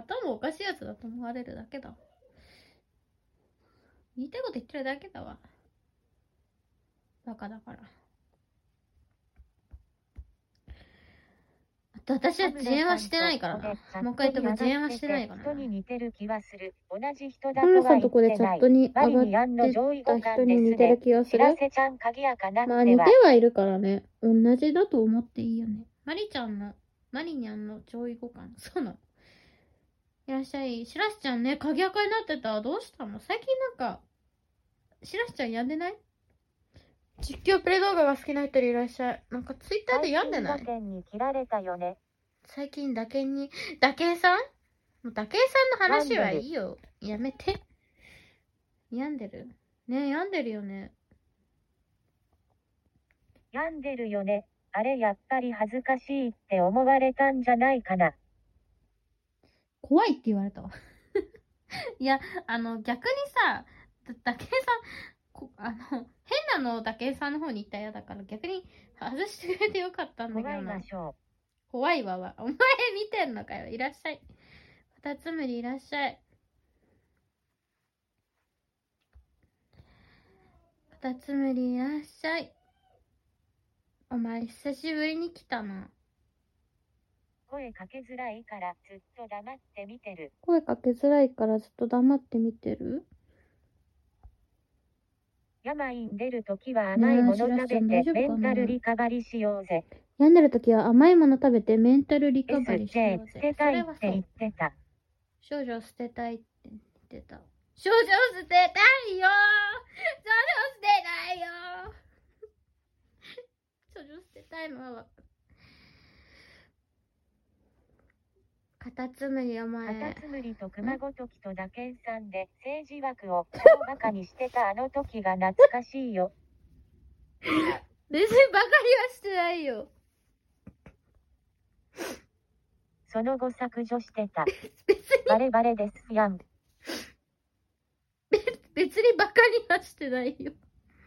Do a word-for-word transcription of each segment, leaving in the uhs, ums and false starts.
頭おかしいやつだと思われるだけだわ。言いたいこと言ってるだけだわ。バカだから。私は自演はしてないからな。もう一回言っても自演はしてないからな。人に似てる気はする。同じ人だとは言ってない。さんのとこでチャットに上がってた人に似てる気がする。まあ似てはいるからね。同じだと思っていいよね。マリちゃんの、マリニャンの上位互換。そうなの。いらっしゃい。しらすちゃんね、鍵垢になってた。どうしたの？最近なんか、しらすちゃん病んでない？実況プレイ動画が好きな人いらっしゃい。なんかツイッターで病んでない？最近打鍵に切られたよね。最近打鍵に、打鍵さん？もう打鍵さんの話はいいよ。やめて。病んでる？ねえ、病んでるよね。病んでるよね。あれやっぱり恥ずかしいって思われたんじゃないかな。怖いって言われたわ。いや、あの、逆にさ、だけさん、こあの、変なのだけさんの方に行ったら嫌だから、逆に外してくれてよかったんだけどな。怖い場所。怖いわわ。お前見てんのかよ。いらっしゃい。二つむりいらっしゃい。二つむりいらっしゃい。お前久しぶりに来たな。声かけづらいからずっと黙って見てる。声かけづらいからずっと黙って見てる。病に出るときは甘いもの食べてメンタルリカバリしようぜ。病んでるときは甘いもの食べてメンタルリカバリしようぜ。捨てたいって言ってた。少女捨てたいって言ってた。少女捨てたいよ。少女捨てないよ。少女捨てたいのは分かる。カタツムリお前。カタツムリと熊ごときと打鍵さんで政治枠を超バカにしてたあの時が懐かしいよ。別にバカにはしてないよ。その後削除してた。バレバレですやん。別にバカにはしてないよ。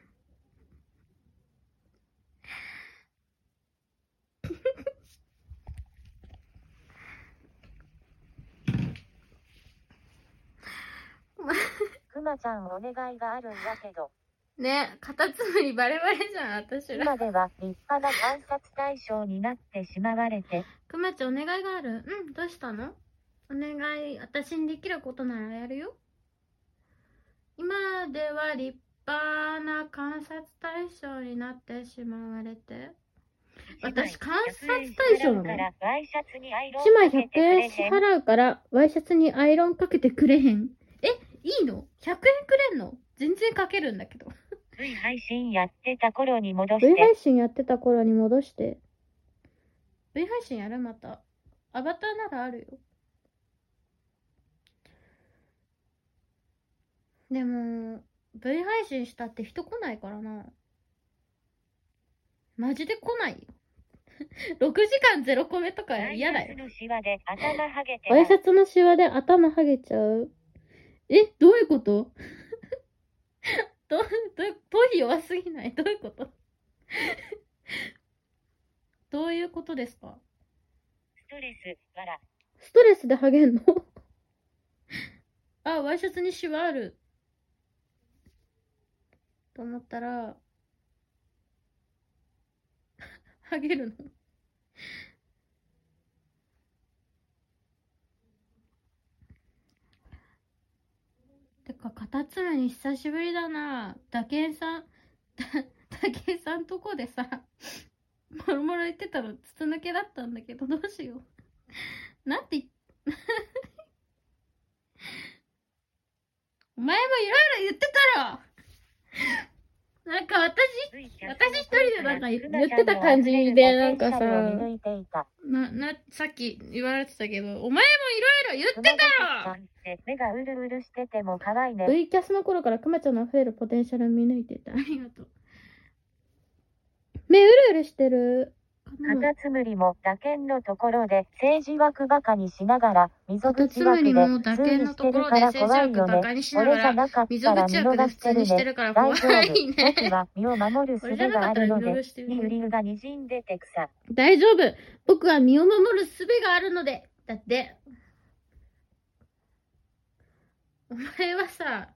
くまちゃんお願いがあるんだけど。ねえ、カタツムリバレバレじゃん、私ら。今では立派な観察対象になってしまわれて。くまちゃんお願いがある？うん、どうしたの？お願い、私にできることならやるよ。今では立派な観察対象になってしまわれて。私観察対象なの？いちまいひゃくえん支払うからワイシャツにアイロンかけてくれへん。え、いいの？ ひゃく 円くれんの？全然かけるんだけど。V 配信やってた頃に戻して。V 配信やってた頃に戻して。V 配信やる？また。アバターならあるよ。でも、V 配信したって人来ないからな。マジで来ないよ。ろくじかんゼロコメとか嫌だよ。ワイシャツのシワで頭はげて。ワイシャツのシワで頭はげちゃう。え、どういうことど、ど、頭皮弱すぎない？どういうことどういうことですか？ストレス、わら。ストレスではげんのあ、ワイシャツにシワある。と思ったら、はげるのてか、カタツムリ久しぶりだな。ダケンさん、ダケンさんとこでさ、もろもろ言ってたの筒抜けだったんだけど、どうしよう。なんて言っ、お前もいろいろ言ってたろなんか私、私一人でなんか言ってた感じで、なんかさ、な、な、さっき言われてたけど、お前もいろいろ言ってたろ目がうるうるしてても可愛いね。V キャスの頃からクマちゃんの溢れるポテンシャル見抜いてた。ありがとう。目うるうるしてる。カタツムリも打鍵のところで政治枠バカにしながら溝口枠で通にしてるから怖いよね。俺じゃなかったら見逃してるね。大丈夫。僕は身を守る術があるので、にウリウが滲んでてくさ。大丈夫。僕は身を守る術があるので。だって、 お前はさ、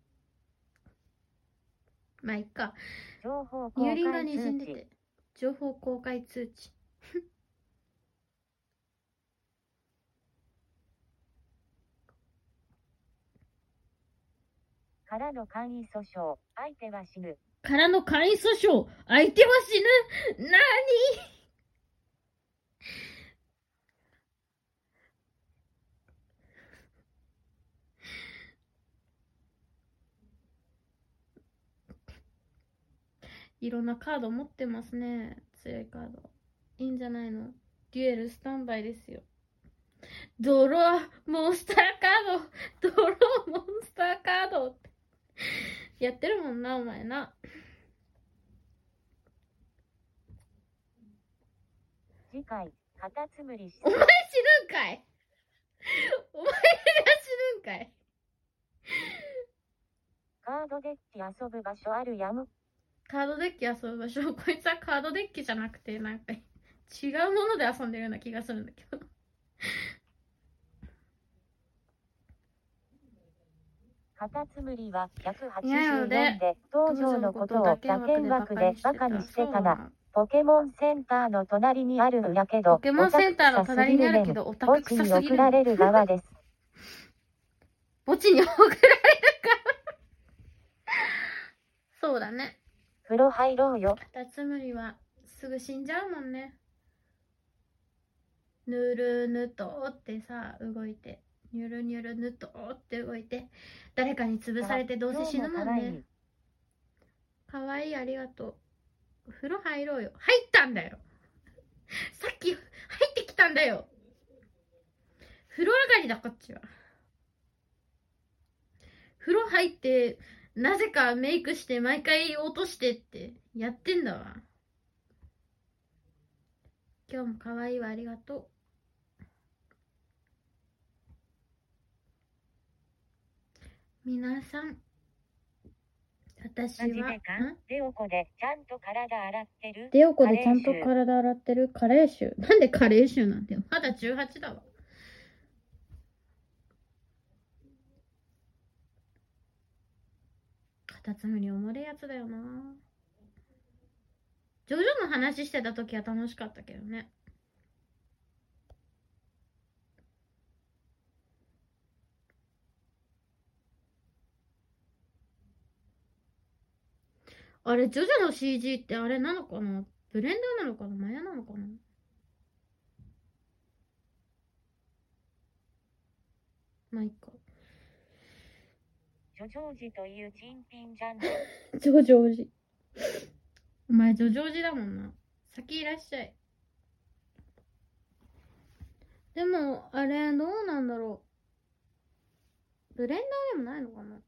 まあいっか。乳輪がにじんでて、情報公開通知。 からの簡易訴訟、相手は死ぬ。 からの簡易訴訟、相手は死ぬ。なーにいろんなカード持ってますね。強いカード。いいんじゃないの？デュエルスタンバイですよ。ドローモンスターカード、ドローモンスターカードってやってるもんな、お前な。 次回、カタツムリしお前死ぬんかいお前が死ぬんかいカードデッキ遊ぶ場所あるやん。 カードデッキ遊ぶ場所、こいつはカードデッキじゃなくて、なんか違うもので遊んでるような気がするんだけど。 カタツムリはひゃくはちじゅうよんで、登場のことを打鍵枠でバカにしてたな。ポケモンセンターの隣にあるんやけど、 ポケモンセンターの隣にあるけど、オタク臭すぎる。 墓地に送られる側です。 墓地に送られる側そうだね。 風呂入ろうよ。 カタツムリはすぐ死んじゃうもんね。ぬるぬとってさ、動いて。ニュルニュルぬとって動いて。誰かに潰されてどうせ死ぬもんね。かわいい、ありがとう。風呂入ろうよ。入ったんだよ。さっき入ってきたんだよ。風呂上がりだ、こっちは。風呂入って、なぜかメイクして毎回落としてってやってんだわ。今日もかわいいわ、ありがとう。皆さん、私は、 デオコでちゃんと体洗ってる。 デオコでちゃんと体洗ってるカレー臭。なんでカレー臭なんてまだじゅうはちだわ。カタツムリおもれやつだよな。ジョジョの話してた時は楽しかったけどね。あれ、ジョジョの シージー ってあれなのかな？ブレンダーなのかな？マヤなのかな？まあ、いっか。 ジョジョージという珍品じゃん。 ジョジョージ。お前、ジョジョージだもんな。先いらっしゃい。でも、あれ、どうなんだろう。ブレンダーでもないのかな？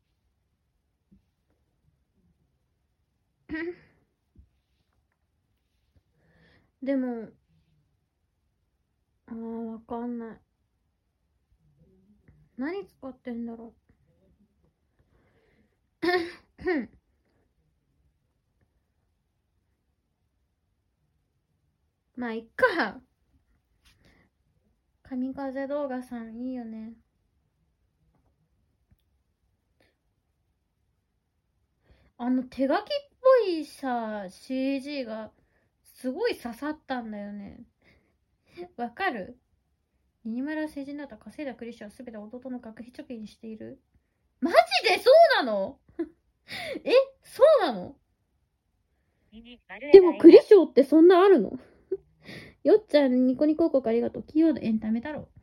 でも、あー、わかんない。何使ってんだろう。まあ、いっか。神風動画さん、いいよね。あの、手書きっぽいさ、シージー が、すごい刺さったんだよね。わかる？ミニマルは成人だった稼いだクリッシュはすべて弟の学費貯金にしている。マジでそうなの？え、そうなの？でもクリショーってそんなあるの？よっちゃんニコニコ広告ありがとう。キーワードエンタメだろ。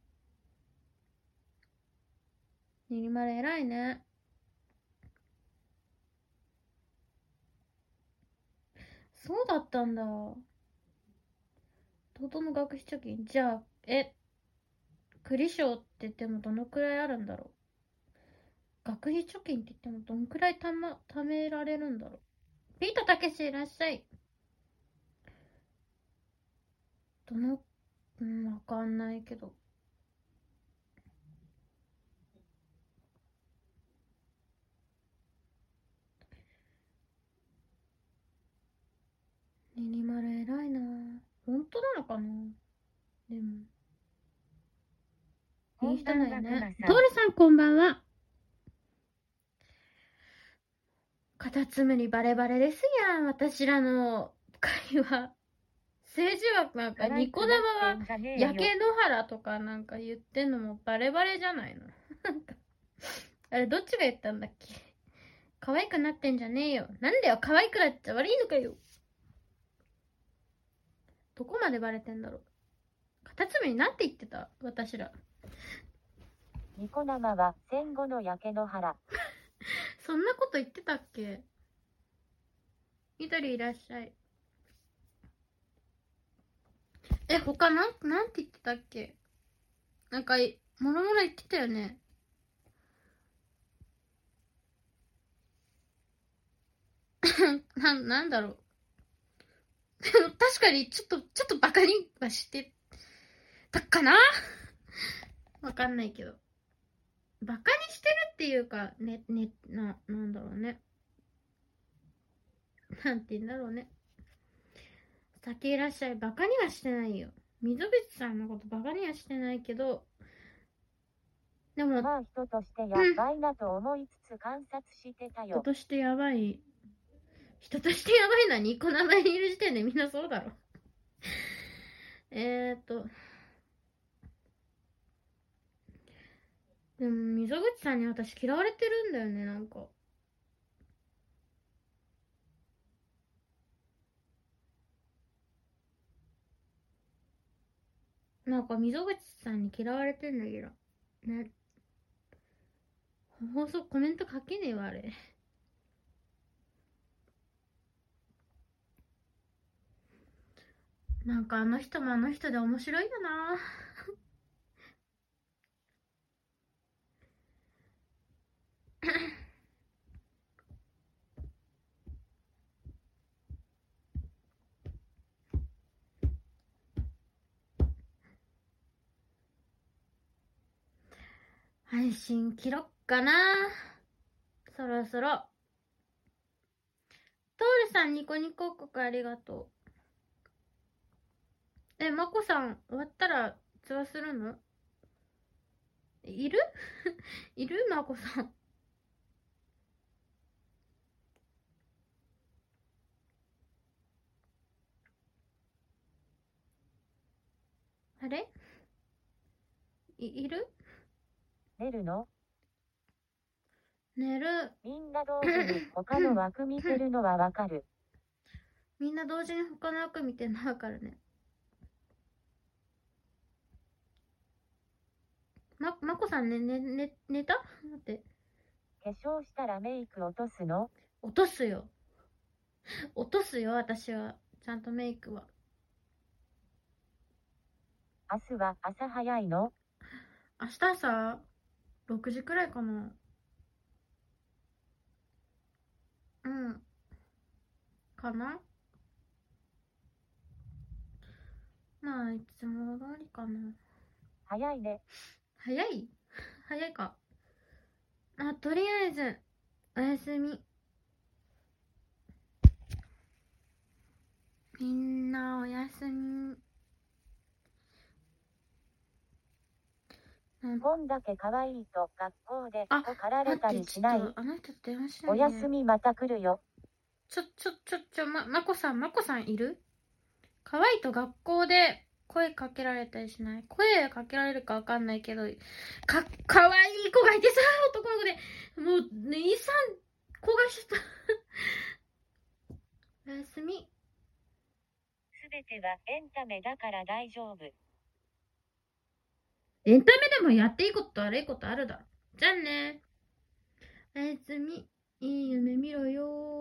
ミニマル偉いね。そうだったんだ。弟の学費貯金。じゃあ、え、クリショーって言ってもどのくらいあるんだろう。学費貯金って言ってもどんくらいたま、貯められるんだろう。ピートたけしいらっしゃい。どの、うん、わかんないけど。ミニマル偉いな。本当なのかな？でも。いい人なんやね。トールさんこんばんは。 カタツムリバレバレですやん、私らの会話。政治枠なんか、ニコ生は焼け野原とかなんか言ってんのもバレバレじゃないの。あれ、どっちが言ったんだっけ。可愛くなってんじゃねえよ。なんだよ、可愛くなっちゃ悪いのかよ。どこまでバレてんだろう。カタツムリなんて言ってた私ら。 ニコ生は戦後の焼け野原。 そんなこと言ってたっけ。緑いらっしゃい。え、他なん、なんて言ってたっけ。なんか、もろもろ言ってたよね。な、なんだろう。でも確かにちょっと、ちょっとバカにはしてたかな。わかんないけど。バカにしてるっていうか、ね、ね、な、なんだろうね。なんて言うんだろうね。先いらっしゃい。バカにはしてないよ。溝口さんのことバカにはしてないけど、でも、 まあ人としてやばいなと思いつつ観察してたよ。 人としてやばい。人としてやばいのはニコ生にいる時点でみんなそうだろ。えーっと。でも、溝口さんに私嫌われてるんだよね、なんか。なんか溝口さんに嫌われてんだけど。ね。放送コメント書けねえわ、あれ。なんかあの人もあの人で面白いよな。配信切ろっかな。そろそろ。トールさんニコニコ国ありがとう。え、まこさん終わったらツアーするの？いるいるまこさん。あれい、いる？ 寝るの？ 寝る。 みんな同時に他の枠見てるのはわかる。 みんな同時に他の枠見てるのわかるね。ま、まこさんね、ね、ね、寝た？待って。 化粧したらメイク落とすの？ 落とすよ。落とすよ、私は。ちゃんとメイクは。 明日は朝早いの？ 明日朝ろくじくらいかな。うん。かな。まあ、いつも通りかな。 早いね。 早い？早いか。あ、とりあえず、おやすみ。みんなおやすみ。 こんだけ可愛いと学校でこかられたりしない？ あの人と電話しないおで。 やすみまた来るよ。 ちょ、ちょ、ちょ、ちょ、ま、まこさん、まこさんいる？可愛いと学校で声かけられたりしない？声かけられるかわかんないけど、か、かわいい子がいてさ、男の子で、もう、ね、に、さん、子がしちゃった。おやすみ。 すべてはエンタメだから大丈夫。 エンタメでもやっていいことと悪いことあるだろ。じゃあね。おやすみ。いい夢見ろよー。